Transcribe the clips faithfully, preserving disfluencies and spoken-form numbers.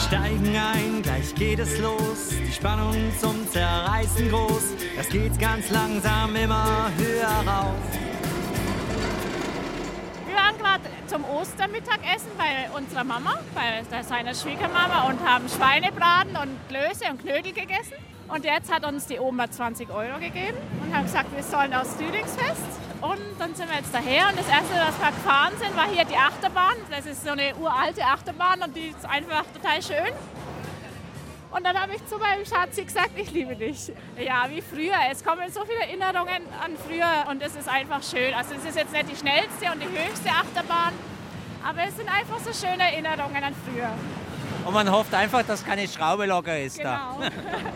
Steigen ein, gleich geht es los, die Spannung zum Zerreißen groß. Es geht ganz langsam immer höher rauf. Wir waren gerade zum Ostermittagessen bei unserer Mama, bei seiner Schwiegermama und haben Schweinebraten und Klöße und Knödel gegessen. Und jetzt hat uns die Oma zwanzig Euro gegeben und haben gesagt, wir sollen aufs Rüdlingsfest. Und dann sind wir jetzt daher und das erste, was wir gefahren sind, war hier die Achterbahn. Das ist so eine uralte Achterbahn und die ist einfach total schön. Und dann habe ich zu meinem Schatzi gesagt, ich liebe dich. Ja, wie früher. Es kommen so viele Erinnerungen an früher und es ist einfach schön. Also es ist jetzt nicht die schnellste und die höchste Achterbahn, aber es sind einfach so schöne Erinnerungen an früher. Und man hofft einfach, dass keine Schraube locker ist. Genau. Da.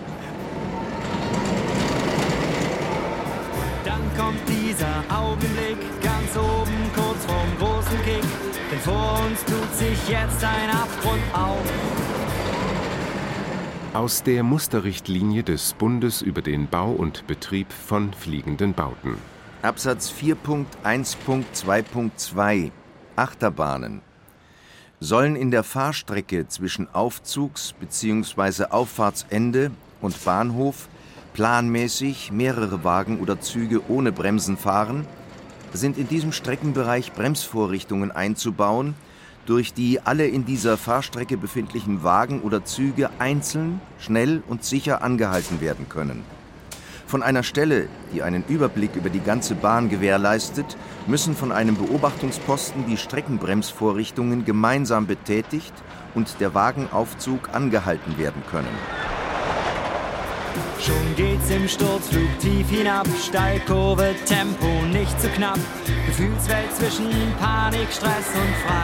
Dann kommt dieser Augenblick ganz oben, kurz vorm großen Kick. Denn vor uns tut sich jetzt ein Abgrund auf. Aus der Musterrichtlinie des Bundes über den Bau und Betrieb von fliegenden Bauten. Absatz vier Punkt eins Punkt zwei Punkt zwei Achterbahnen sollen in der Fahrstrecke zwischen Aufzugs- bzw. Auffahrtsende und Bahnhof planmäßig mehrere Wagen oder Züge ohne Bremsen fahren, sind in diesem Streckenbereich Bremsvorrichtungen einzubauen, durch die alle in dieser Fahrstrecke befindlichen Wagen oder Züge einzeln, schnell und sicher angehalten werden können. Von einer Stelle, die einen Überblick über die ganze Bahn gewährleistet, müssen von einem Beobachtungsposten die Streckenbremsvorrichtungen gemeinsam betätigt und der Wagenaufzug angehalten werden können. Schon geht's im Sturzflug tief hinab, Steilkurve, Tempo nicht zu knapp, Gefühlswelt zwischen Panik, Stress und frei.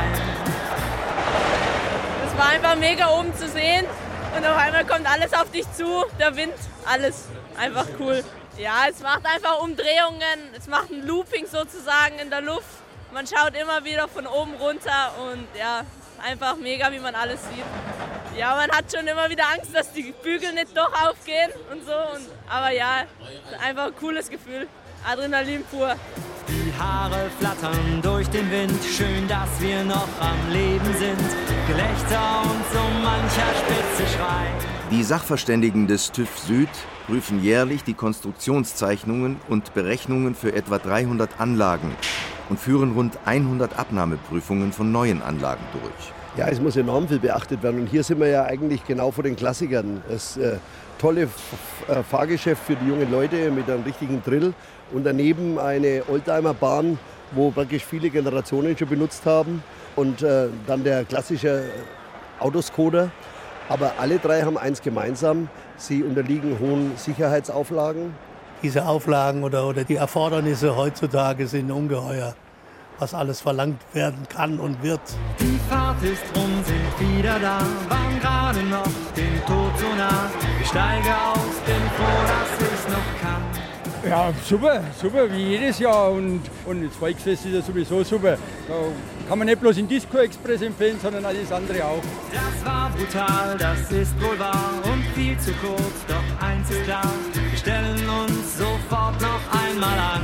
Es war einfach mega oben zu sehen und auf einmal kommt alles auf dich zu, der Wind, alles einfach cool. Ja, es macht einfach Umdrehungen, es macht ein Looping sozusagen in der Luft. Man schaut immer wieder von oben runter und ja, einfach mega, wie man alles sieht. Ja, man hat schon immer wieder Angst, dass die Bügel nicht doch aufgehen und so. Und, aber ja, einfach ein cooles Gefühl. Adrenalin pur. Die Haare flattern durch den Wind. Schön, dass wir noch am Leben sind. Gelächter und so mancher spitze Schrei. Die Sachverständigen des TÜV Süd prüfen jährlich die Konstruktionszeichnungen und Berechnungen für etwa dreihundert Anlagen und führen rund hundert Abnahmeprüfungen von neuen Anlagen durch. Ja, es muss enorm viel beachtet werden. Und hier sind wir ja eigentlich genau vor den Klassikern. Das äh, tolle F- äh, Fahrgeschäft für die jungen Leute mit einem richtigen Drill. Und daneben eine Oldtimerbahn, wo praktisch viele Generationen schon benutzt haben. Und äh, dann der klassische Autoscoder. Aber alle drei haben eins gemeinsam. Sie unterliegen hohen Sicherheitsauflagen. Diese Auflagen oder, oder die Erfordernisse heutzutage sind ungeheuer, was alles verlangt werden kann und wird. Die Fahrt ist rum, sind wieder da, waren gerade noch dem Tod so nah. Ich steige aus, bin froh, dass ich's noch kann. Ja, super, super, wie jedes Jahr. Und, und das Volksfest ist ja sowieso super. Da kann man nicht bloß den Disco Express empfehlen, sondern alles andere auch. Das war brutal, das ist wohl wahr und viel zu kurz, doch eins ist klar, wir stellen uns sofort noch einmal an.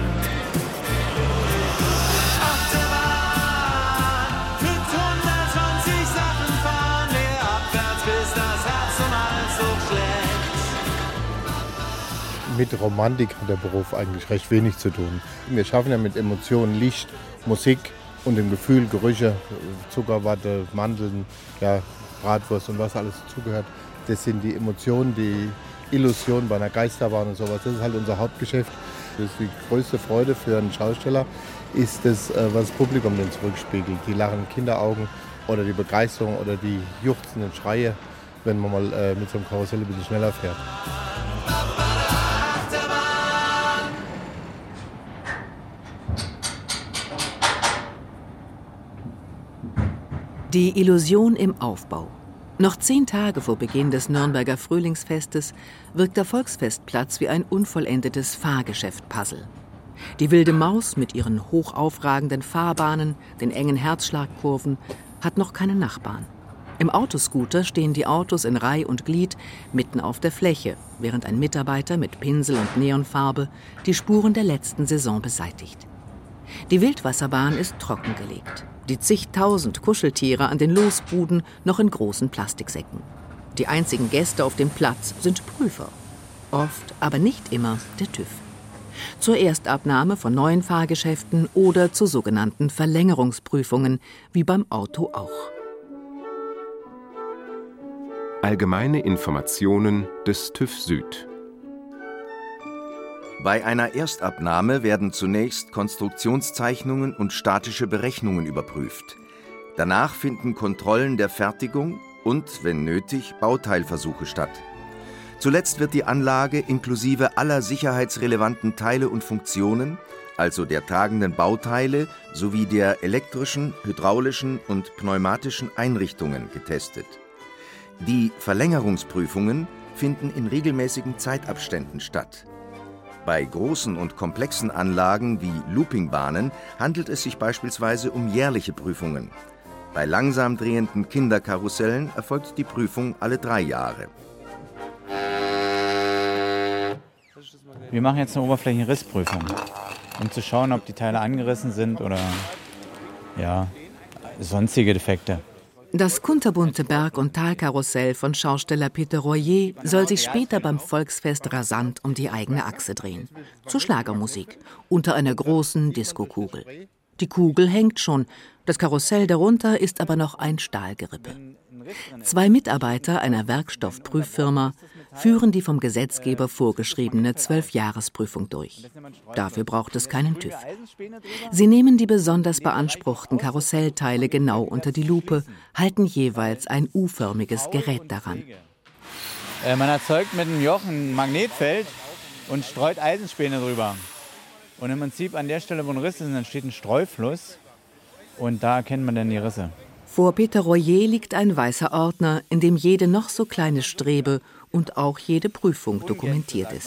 Mit Romantik hat der Beruf eigentlich recht wenig zu tun. Wir schaffen ja mit Emotionen, Licht, Musik und dem Gefühl, Gerüche, Zuckerwatte, Mandeln, ja, Bratwurst und was alles dazugehört. Das sind die Emotionen, die Illusion bei einer Geisterbahn und sowas. Das ist halt unser Hauptgeschäft. Das ist die größte Freude für einen Schausteller, ist das, was das Publikum dann zurückspiegelt. Die lachenden Kinderaugen oder die Begeisterung oder die juchzenden Schreie, wenn man mal äh, mit so einem Karussell ein bisschen schneller fährt. Die Illusion im Aufbau. Noch zehn Tage vor Beginn des Nürnberger Frühlingsfestes wirkt der Volksfestplatz wie ein unvollendetes Fahrgeschäft-Puzzle. Die wilde Maus mit ihren hochaufragenden Fahrbahnen, den engen Herzschlagkurven, hat noch keinen Nachbarn. Im Autoscooter stehen die Autos in Reih und Glied mitten auf der Fläche, während ein Mitarbeiter mit Pinsel und Neonfarbe die Spuren der letzten Saison beseitigt. Die Wildwasserbahn ist trockengelegt. Die zigtausend Kuscheltiere an den Losbuden noch in großen Plastiksäcken. Die einzigen Gäste auf dem Platz sind Prüfer. Oft, aber nicht immer, der TÜV. Zur Erstabnahme von neuen Fahrgeschäften oder zu sogenannten Verlängerungsprüfungen, wie beim Auto auch. Allgemeine Informationen des TÜV Süd. Bei einer Erstabnahme werden zunächst Konstruktionszeichnungen und statische Berechnungen überprüft. Danach finden Kontrollen der Fertigung und, wenn nötig, Bauteilversuche statt. Zuletzt wird die Anlage inklusive aller sicherheitsrelevanten Teile und Funktionen, also der tragenden Bauteile sowie der elektrischen, hydraulischen und pneumatischen Einrichtungen getestet. Die Verlängerungsprüfungen finden in regelmäßigen Zeitabständen statt. Bei großen und komplexen Anlagen wie Loopingbahnen handelt es sich beispielsweise um jährliche Prüfungen. Bei langsam drehenden Kinderkarussellen erfolgt die Prüfung alle drei Jahre. Wir machen jetzt eine Oberflächenrissprüfung, um zu schauen, ob die Teile angerissen sind oder ja, sonstige Defekte. Das kunterbunte Berg- und Talkarussell von Schausteller Peter Royer soll sich später beim Volksfest rasant um die eigene Achse drehen. Zur Schlagermusik, unter einer großen Diskokugel. Die Kugel hängt schon, das Karussell darunter ist aber noch ein Stahlgerippe. Zwei Mitarbeiter einer Werkstoffprüffirma führen die vom Gesetzgeber vorgeschriebene Zwölfjahresprüfung durch. Dafür braucht es keinen TÜV. Sie nehmen die besonders beanspruchten Karussellteile genau unter die Lupe, halten jeweils ein U-förmiges Gerät daran. Äh, man erzeugt mit einem Joch ein Magnetfeld und streut Eisenspäne drüber. Und im Prinzip an der Stelle, wo ein Riss ist, entsteht ein Streufluss und da erkennt man dann die Risse. Vor Peter Royer liegt ein weißer Ordner, in dem jede noch so kleine Strebe und auch jede Prüfung dokumentiert ist.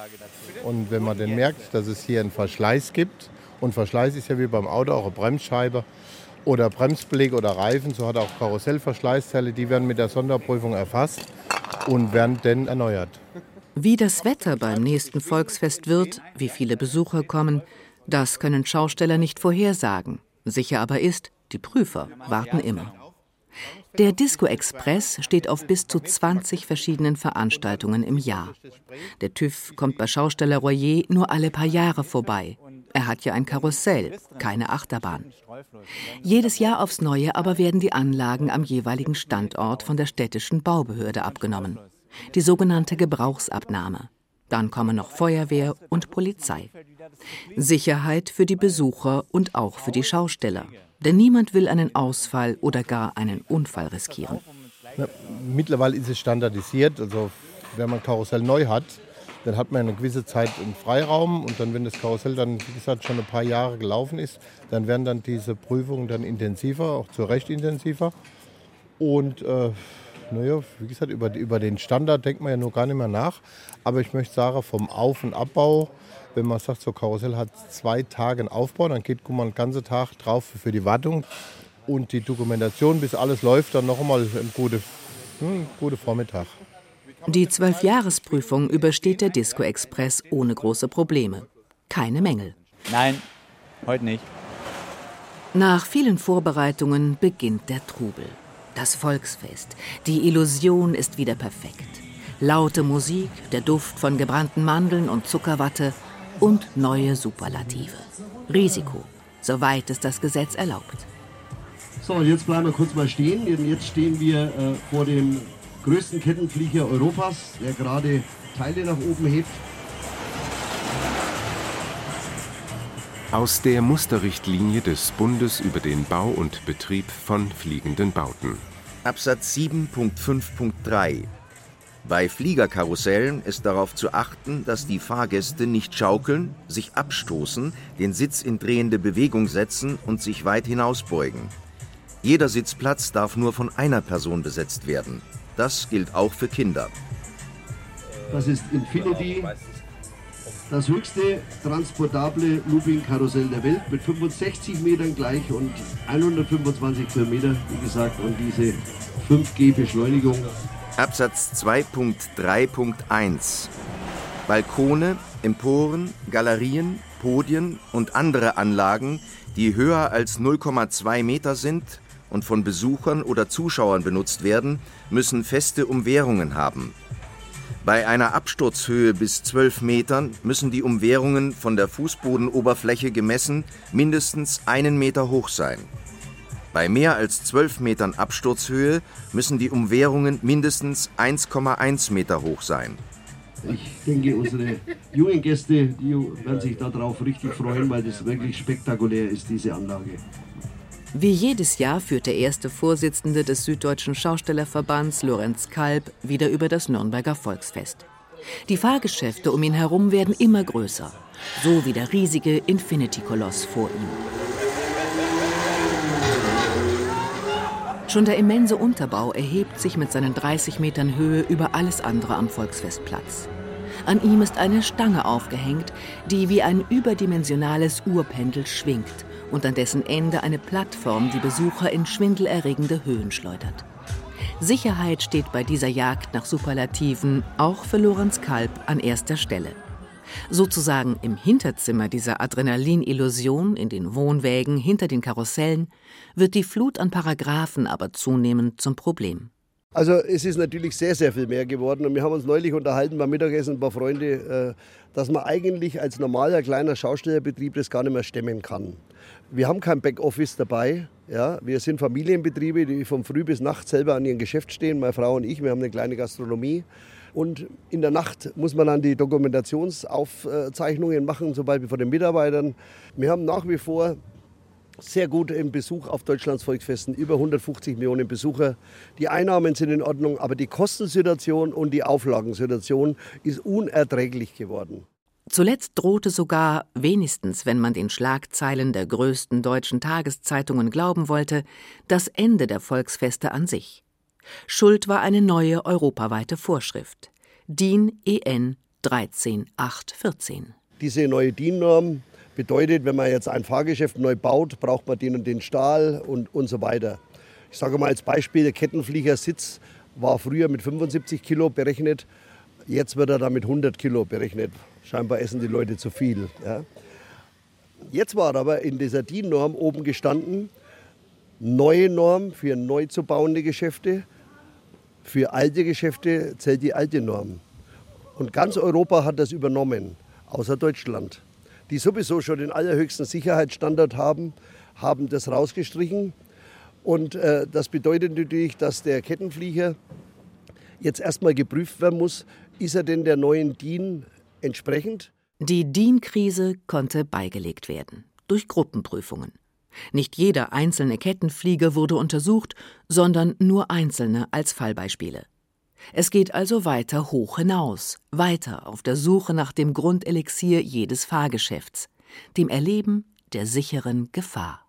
Und wenn man dann merkt, dass es hier einen Verschleiß gibt, und Verschleiß ist ja wie beim Auto auch eine Bremsscheibe oder Bremsbeleg oder Reifen, so hat auch Karussellverschleißteile, die werden mit der Sonderprüfung erfasst und werden dann erneuert. Wie das Wetter beim nächsten Volksfest wird, wie viele Besucher kommen, das können Schausteller nicht vorhersagen. Sicher aber ist, die Prüfer warten immer. Der Disco Express steht auf bis zu zwanzig verschiedenen Veranstaltungen im Jahr. Der TÜV kommt bei Schausteller Royer nur alle paar Jahre vorbei. Er hat ja ein Karussell, keine Achterbahn. Jedes Jahr aufs Neue aber werden die Anlagen am jeweiligen Standort von der städtischen Baubehörde abgenommen. Die sogenannte Gebrauchsabnahme. Dann kommen noch Feuerwehr und Polizei. Sicherheit für die Besucher und auch für die Schausteller. Denn niemand will einen Ausfall oder gar einen Unfall riskieren. Ja, mittlerweile ist es standardisiert. Also wenn man Karussell neu hat, dann hat man eine gewisse Zeit einen Freiraum. Und dann, wenn das Karussell dann, wie gesagt, schon ein paar Jahre gelaufen ist, dann werden dann diese Prüfungen dann intensiver, auch zu Recht intensiver. Und äh, naja, wie gesagt, über, über den Standard denkt man ja nur gar nicht mehr nach. Aber ich möchte sagen, vom Auf- und Abbau, wenn man sagt, so Karussell hat zwei Tage einen Aufbau, dann geht guck mal, einen ganzen Tag drauf für die Wartung und die Dokumentation, bis alles läuft, dann noch einmal ein guter hm, gute Vormittag. Die Zwölfjahresprüfung übersteht der Disco Express ohne große Probleme. Keine Mängel. Nein, heute nicht. Nach vielen Vorbereitungen beginnt der Trubel. Das Volksfest. Die Illusion ist wieder perfekt. Laute Musik, der Duft von gebrannten Mandeln und Zuckerwatte und neue Superlative. Risiko, soweit es das Gesetz erlaubt. So, und jetzt bleiben wir kurz mal stehen. Jetzt stehen wir äh, vor dem größten Kettenflieger Europas, der gerade Teile nach oben hebt. Aus der Musterrichtlinie des Bundes über den Bau und Betrieb von fliegenden Bauten. Absatz sieben Punkt fünf Punkt drei. Bei Fliegerkarussellen ist darauf zu achten, dass die Fahrgäste nicht schaukeln, sich abstoßen, den Sitz in drehende Bewegung setzen und sich weit hinausbeugen. Jeder Sitzplatz darf nur von einer Person besetzt werden. Das gilt auch für Kinder. Das ist Infinity, das höchste transportable Looping-Karussell der Welt mit fünfundsechzig Metern gleich und hundertfünfundzwanzig Kilometer, wie gesagt, und diese fünf G Beschleunigung. Absatz zwei Punkt drei Punkt eins. Balkone, Emporen, Galerien, Podien und andere Anlagen, die höher als null Komma zwei Meter sind und von Besuchern oder Zuschauern benutzt werden, müssen feste Umwehrungen haben. Bei einer Absturzhöhe bis zwölf Metern müssen die Umwehrungen von der Fußbodenoberfläche gemessen mindestens einen Meter hoch sein. Bei mehr als zwölf Metern Absturzhöhe müssen die Umwehrungen mindestens eins Komma eins Meter hoch sein. Ich denke, unsere jungen Gäste, die werden sich darauf richtig freuen, weil das wirklich spektakulär ist, diese Anlage. Wie jedes Jahr führt der erste Vorsitzende des Süddeutschen Schaustellerverbands, Lorenz Kalb, wieder über das Nürnberger Volksfest. Die Fahrgeschäfte um ihn herum werden immer größer, so wie der riesige Infinity-Koloss vor ihm. Schon der immense Unterbau erhebt sich mit seinen dreißig Metern Höhe über alles andere am Volksfestplatz. An ihm ist eine Stange aufgehängt, die wie ein überdimensionales Uhrpendel schwingt und an dessen Ende eine Plattform die Besucher in schwindelerregende Höhen schleudert. Sicherheit steht bei dieser Jagd nach Superlativen auch für Lorenz Kalb an erster Stelle. Sozusagen im Hinterzimmer dieser Adrenalin-Illusion, in den Wohnwägen hinter den Karussellen, wird die Flut an Paragraphen aber zunehmend zum Problem. Also es ist natürlich sehr, sehr viel mehr geworden und wir haben uns neulich unterhalten beim Mittagessen ein paar Freunde, dass man eigentlich als normaler kleiner Schaustellerbetrieb das gar nicht mehr stemmen kann. Wir haben kein Backoffice dabei, ja? Wir sind Familienbetriebe, die von früh bis nachts selber an ihrem Geschäft stehen, meine Frau und ich, wir haben eine kleine Gastronomie. Und in der Nacht muss man dann die Dokumentationsaufzeichnungen machen, zum Beispiel von den Mitarbeitern. Wir haben nach wie vor sehr guten Besuch auf Deutschlands Volksfesten, über hundertfünfzig Millionen Besucher. Die Einnahmen sind in Ordnung, aber die Kostensituation und die Auflagensituation ist unerträglich geworden. Zuletzt drohte sogar, wenigstens wenn man den Schlagzeilen der größten deutschen Tageszeitungen glauben wollte, das Ende der Volksfeste an sich. Schuld war eine neue europaweite Vorschrift, D I N E N dreizehn acht vierzehn. Diese neue D I N-Norm bedeutet, wenn man jetzt ein Fahrgeschäft neu baut, braucht man den und den Stahl und, und so weiter. Ich sage mal als Beispiel, der Kettenfliegersitz war früher mit fünfundsiebzig Kilo berechnet, jetzt wird er da mit hundert Kilo berechnet. Scheinbar essen die Leute zu viel. Ja. Jetzt war aber in dieser D I N-Norm oben gestanden, neue Norm für neu zu bauende Geschäfte, für alte Geschäfte zählt die alte Norm. Und ganz Europa hat das übernommen, außer Deutschland. Die sowieso schon den allerhöchsten Sicherheitsstandard haben, haben das rausgestrichen. Und äh, das bedeutet natürlich, dass der Kettenflieger jetzt erstmal geprüft werden muss, ist er denn der neuen D I N entsprechend? Die D I N-Krise konnte beigelegt werden, durch Gruppenprüfungen. Nicht jeder einzelne Kettenflieger wurde untersucht, sondern nur einzelne als Fallbeispiele. Es geht also weiter hoch hinaus, weiter auf der Suche nach dem Grundelixier jedes Fahrgeschäfts, dem Erleben der sicheren Gefahr.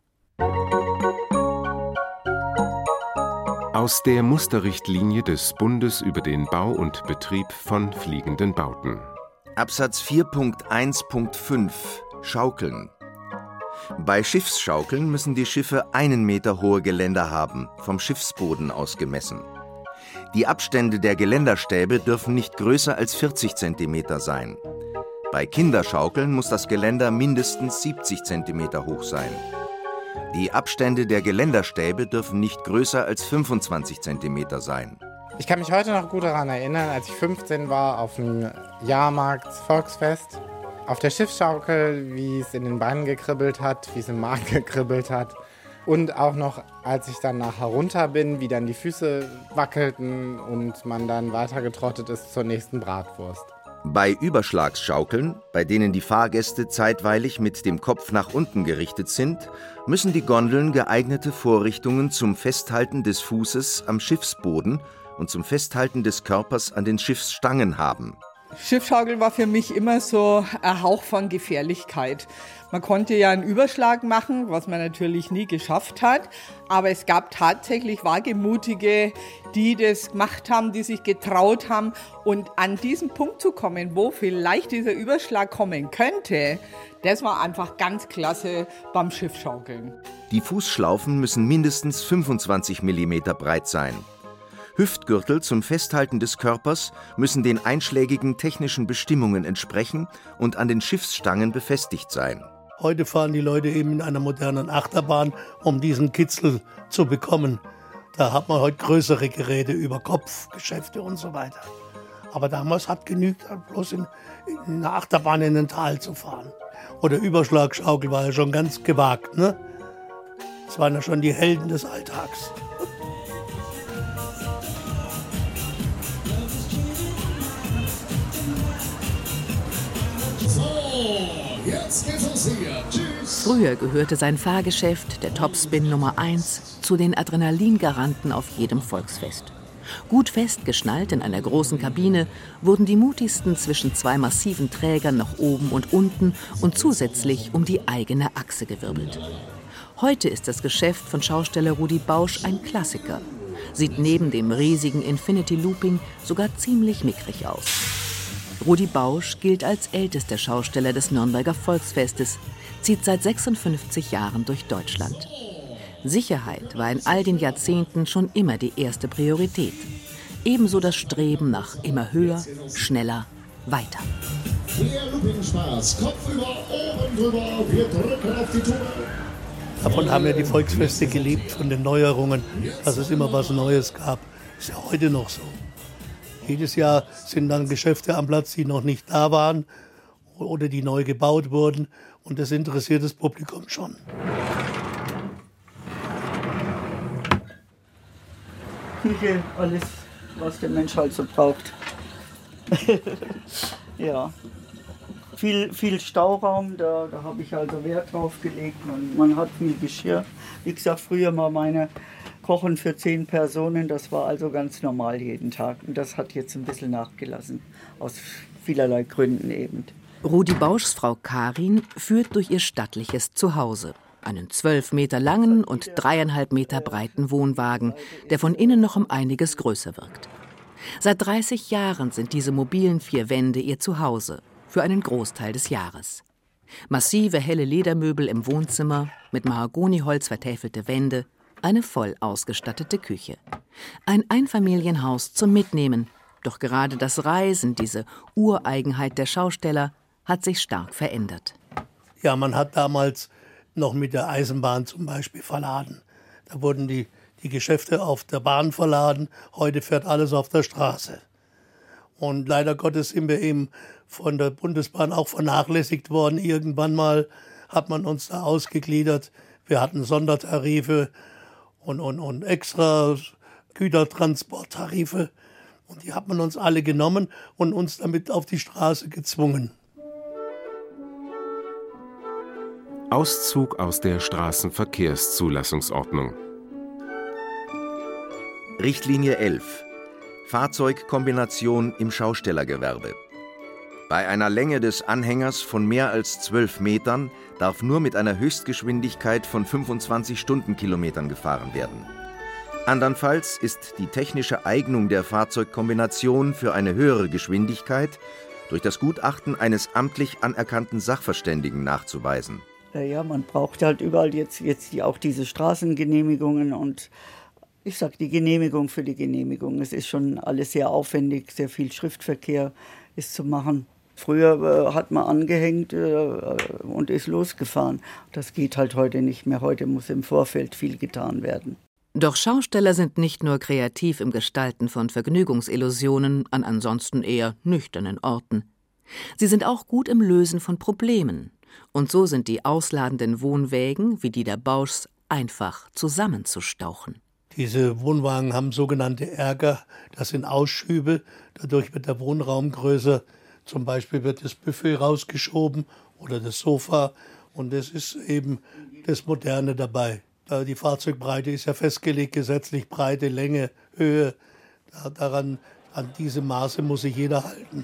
Aus der Musterrichtlinie des Bundes über den Bau und Betrieb von fliegenden Bauten. Absatz vier Punkt eins Punkt fünf Schaukeln. Bei Schiffsschaukeln müssen die Schiffe einen Meter hohe Geländer haben, vom Schiffsboden aus gemessen. Die Abstände der Geländerstäbe dürfen nicht größer als vierzig Zentimeter sein. Bei Kinderschaukeln muss das Geländer mindestens siebzig Zentimeter hoch sein. Die Abstände der Geländerstäbe dürfen nicht größer als fünfundzwanzig Zentimeter sein. Ich kann mich heute noch gut daran erinnern, als ich fünfzehn war, auf dem Jahrmarkt Volksfest. Auf der Schiffsschaukel, wie es in den Beinen gekribbelt hat, wie es im Magen gekribbelt hat. Und auch noch, als ich dann nachher runter bin, wie dann die Füße wackelten und man dann weitergetrottet ist zur nächsten Bratwurst. Bei Überschlagsschaukeln, bei denen die Fahrgäste zeitweilig mit dem Kopf nach unten gerichtet sind, müssen die Gondeln geeignete Vorrichtungen zum Festhalten des Fußes am Schiffsboden und zum Festhalten des Körpers an den Schiffsstangen haben. Schiffsschaukel war für mich immer so ein Hauch von Gefährlichkeit. Man konnte ja einen Überschlag machen, was man natürlich nie geschafft hat. Aber es gab tatsächlich Wagemutige, die das gemacht haben, die sich getraut haben. Und an diesen Punkt zu kommen, wo vielleicht dieser Überschlag kommen könnte, das war einfach ganz klasse beim Schiffsschaukeln. Die Fußschlaufen müssen mindestens fünfundzwanzig Millimeter breit sein. Hüftgürtel zum Festhalten des Körpers müssen den einschlägigen technischen Bestimmungen entsprechen und an den Schiffsstangen befestigt sein. Heute fahren die Leute eben in einer modernen Achterbahn, um diesen Kitzel zu bekommen. Da hat man heute größere Geräte über Kopfgeschäfte und so weiter. Aber damals hat genügt, bloß in, in einer Achterbahn in ein Tal zu fahren. Oder Überschlagschaukel war ja schon ganz gewagt, ne? Das waren ja schon die Helden des Alltags. Jetzt geht's los hier. Tschüss. Früher gehörte sein Fahrgeschäft, der Topspin Nummer eins, zu den Adrenalingaranten auf jedem Volksfest. Gut festgeschnallt in einer großen Kabine wurden die mutigsten zwischen zwei massiven Trägern nach oben und unten und zusätzlich um die eigene Achse gewirbelt. Heute ist das Geschäft von Schausteller Rudi Bausch ein Klassiker. Sieht neben dem riesigen Infinity Looping sogar ziemlich mickrig aus. Rudi Bausch gilt als ältester Schausteller des Nürnberger Volksfestes, zieht seit sechsundfünfzig Jahren durch Deutschland. Sicherheit war in all den Jahrzehnten schon immer die erste Priorität. Ebenso das Streben nach immer höher, schneller, weiter. Der Looping-Spaß, Kopf über, oben drüber, wir drücken auf die Tube. Davon haben ja die Volksfeste gelebt, von den Neuerungen, dass es immer was Neues gab. Ist ja heute noch so. Jedes Jahr sind dann Geschäfte am Platz, die noch nicht da waren oder die neu gebaut wurden. Und das interessiert das Publikum schon. Küche, alles, was der Mensch halt so braucht. Ja. Viel, viel Stauraum, da, da habe ich also Wert drauf gelegt. Man, man hat viel Geschirr. Wie gesagt, früher mal meine Kochen für zehn Personen, das war also ganz normal jeden Tag. Und das hat jetzt ein bisschen nachgelassen, aus vielerlei Gründen eben. Rudi Bauschs Frau Karin führt durch ihr stattliches Zuhause. Einen zwölf Meter langen und dreieinhalb Meter breiten Wohnwagen, der von innen noch um einiges größer wirkt. Seit dreißig Jahren sind diese mobilen vier Wände ihr Zuhause, für einen Großteil des Jahres. Massive helle Ledermöbel im Wohnzimmer, mit Mahagoniholz vertäfelte Wände, eine voll ausgestattete Küche. Ein Einfamilienhaus zum Mitnehmen, doch gerade das Reisen, diese Ureigenheit der Schausteller, hat sich stark verändert. Ja, man hat damals noch mit der Eisenbahn zum Beispiel verladen. Da wurden die, die Geschäfte auf der Bahn verladen, heute fährt alles auf der Straße. Und leider Gottes sind wir eben von der Bundesbahn auch vernachlässigt worden. Irgendwann mal hat man uns da ausgegliedert. Wir hatten Sondertarife und, und, und extra Gütertransporttarife. Und die hat man uns alle genommen und uns damit auf die Straße gezwungen. Auszug aus der Straßenverkehrszulassungsordnung. Richtlinie elf. Fahrzeugkombination im Schaustellergewerbe. Bei einer Länge des Anhängers von mehr als zwölf Metern darf nur mit einer Höchstgeschwindigkeit von fünfundzwanzig Stundenkilometern gefahren werden. Andernfalls ist die technische Eignung der Fahrzeugkombination für eine höhere Geschwindigkeit durch das Gutachten eines amtlich anerkannten Sachverständigen nachzuweisen. Ja, man braucht halt überall jetzt, jetzt die, auch diese Straßengenehmigungen und ich sage die Genehmigung für die Genehmigung. Es ist schon alles sehr aufwendig, sehr viel Schriftverkehr ist zu machen. Früher äh, hat man angehängt äh, und ist losgefahren. Das geht halt heute nicht mehr. Heute muss im Vorfeld viel getan werden. Doch Schausteller sind nicht nur kreativ im Gestalten von Vergnügungsillusionen an ansonsten eher nüchternen Orten. Sie sind auch gut im Lösen von Problemen. Und so sind die ausladenden Wohnwägen wie die der Bauschs einfach zusammenzustauchen. Diese Wohnwagen haben sogenannte Erker, das sind Ausschübe, dadurch wird der Wohnraum größer. Zum Beispiel wird das Buffet rausgeschoben oder das Sofa und das ist eben das Moderne dabei. Die Fahrzeugbreite ist ja festgelegt, gesetzlich Breite, Länge, Höhe. Daran, an diese Maße muss sich jeder halten.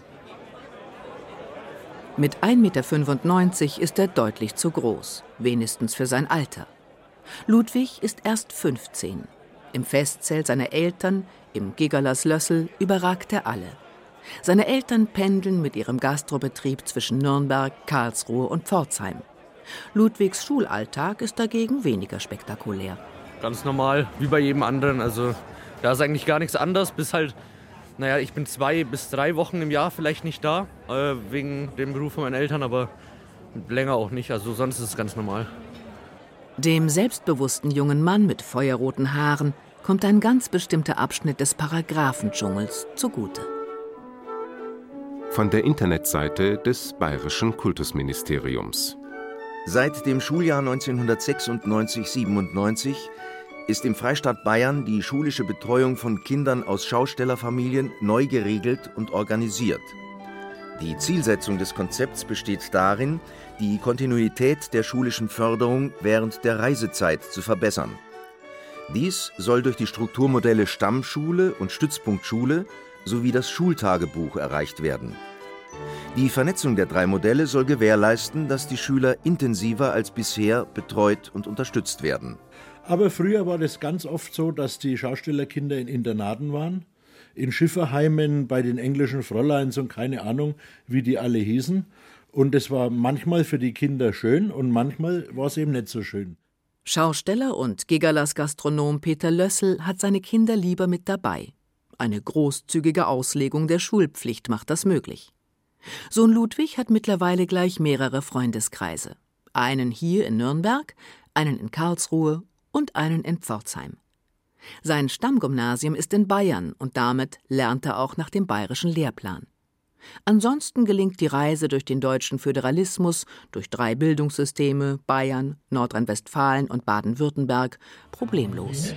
Mit ein Meter fünfundneunzig ist er deutlich zu groß, wenigstens für sein Alter. Ludwig ist erst fünfzehn. Im Festzelt seiner Eltern, im Gigerlers Lössel, überragt er alle. Seine Eltern pendeln mit ihrem Gastrobetrieb zwischen Nürnberg, Karlsruhe und Pforzheim. Ludwigs Schulalltag ist dagegen weniger spektakulär. Ganz normal, wie bei jedem anderen. Also Da ist eigentlich gar nichts anders, bis halt, naja, ich bin zwei bis drei Wochen im Jahr vielleicht nicht da, äh, wegen dem Beruf von meinen Eltern, aber länger auch nicht, also sonst ist es ganz normal. Dem selbstbewussten jungen Mann mit feuerroten Haaren kommt ein ganz bestimmter Abschnitt des Paragraphendschungels zugute. Von der Internetseite des Bayerischen Kultusministeriums. Seit dem Schuljahr neunzehnhundertsechsundneunzig siebenundneunzig ist im Freistaat Bayern die schulische Betreuung von Kindern aus Schaustellerfamilien neu geregelt und organisiert. Die Zielsetzung des Konzepts besteht darin, die Kontinuität der schulischen Förderung während der Reisezeit zu verbessern. Dies soll durch die Strukturmodelle Stammschule und Stützpunktschule sowie das Schultagebuch erreicht werden. Die Vernetzung der drei Modelle soll gewährleisten, dass die Schüler intensiver als bisher betreut und unterstützt werden. Aber früher war das ganz oft so, dass die Schaustellerkinder in Internaten waren, in Schifferheimen bei den englischen Fräuleins und keine Ahnung, wie die alle hießen. Und es war manchmal für die Kinder schön und manchmal war es eben nicht so schön. Schausteller und Gigalas-Gastronom Peter Lössl hat seine Kinder lieber mit dabei. Eine großzügige Auslegung der Schulpflicht macht das möglich. Sohn Ludwig hat mittlerweile gleich mehrere Freundeskreise. Einen hier in Nürnberg, einen in Karlsruhe und einen in Pforzheim. Sein Stammgymnasium ist in Bayern und damit lernt er auch nach dem bayerischen Lehrplan. Ansonsten gelingt die Reise durch den deutschen Föderalismus, durch drei Bildungssysteme, Bayern, Nordrhein-Westfalen und Baden-Württemberg, problemlos.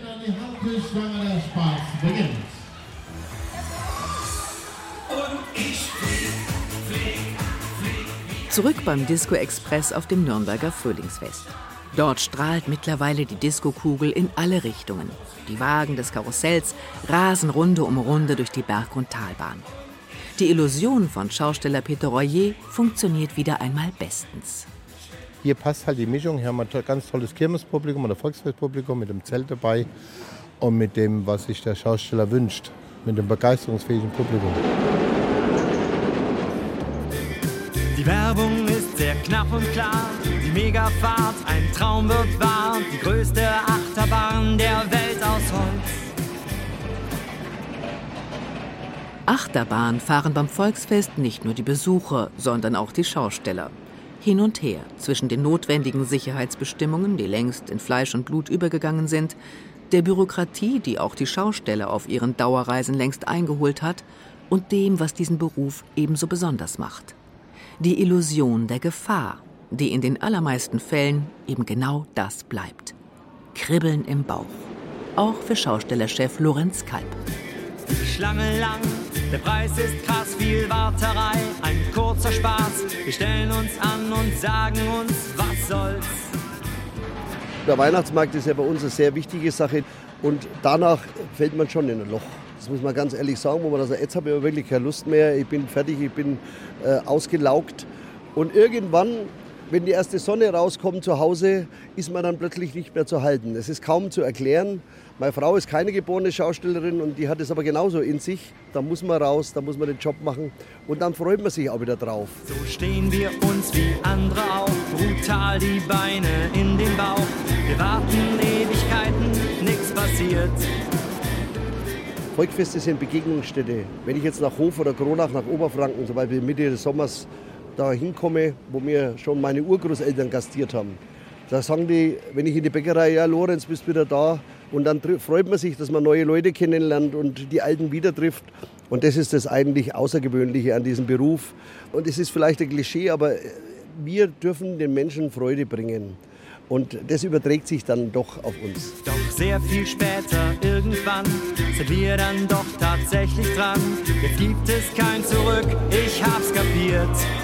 Zurück beim Disco Express auf dem Nürnberger Frühlingsfest. Dort strahlt mittlerweile die Diskokugel in alle Richtungen. Die Wagen des Karussells rasen Runde um Runde durch die Berg- und Talbahn. Die Illusion von Schausteller Peter Royer funktioniert wieder einmal bestens. Hier passt halt die Mischung. Hier haben wir ein ganz tolles Kirmespublikum oder Volksfestpublikum mit dem Zelt dabei und mit dem, was sich der Schausteller wünscht, mit dem begeisterungsfähigen Publikum. Die Werbung ist sehr knapp und klar, die Megafahrt, ein Traum wird wahr, die größte Achterbahn der Welt aus Holz. Achterbahn fahren beim Volksfest nicht nur die Besucher, sondern auch die Schausteller. Hin und her zwischen den notwendigen Sicherheitsbestimmungen, die längst in Fleisch und Blut übergegangen sind, der Bürokratie, die auch die Schausteller auf ihren Dauerreisen längst eingeholt hat, und dem, was diesen Beruf ebenso besonders macht. Die Illusion der Gefahr, die in den allermeisten Fällen eben genau das bleibt. Kribbeln im Bauch. Auch für Schaustellerchef Lorenz Kalb. Die Schlange lang, der Preis ist krass, viel Warterei, ein kurzer Spaß. Wir stellen uns an und sagen uns, was soll's. Der Weihnachtsmarkt ist ja bei uns eine sehr wichtige Sache und danach fällt man schon in ein Loch. Das muss man ganz ehrlich sagen, wo man sagt, jetzt habe ich aber wirklich keine Lust mehr, ich bin fertig, ich bin äh, ausgelaugt. Und irgendwann, wenn die erste Sonne rauskommt zu Hause, ist man dann plötzlich nicht mehr zu halten. Es ist kaum zu erklären. Meine Frau ist keine geborene Schaustellerin und die hat es aber genauso in sich. Da muss man raus, da muss man den Job machen und dann freut man sich auch wieder drauf. So stehen wir uns wie andere auch, brutal die Beine in den Bauch. Wir warten Ewigkeiten, nichts passiert. Volksfeste sind Begegnungsstätte. Wenn ich jetzt nach Hof oder Kronach, nach Oberfranken, zum Beispiel Mitte des Sommers, da hinkomme, wo mir schon meine Urgroßeltern gastiert haben, da sagen die, wenn ich in die Bäckerei, ja Lorenz, bist wieder da. Und dann freut man sich, dass man neue Leute kennenlernt und die Alten wieder trifft. Und das ist das eigentlich Außergewöhnliche an diesem Beruf. Und es ist vielleicht ein Klischee, aber wir dürfen den Menschen Freude bringen. Und das überträgt sich dann doch auf uns. Doch sehr viel später, irgendwann, sind wir dann doch tatsächlich dran. Jetzt gibt es kein Zurück, ich hab's kapiert.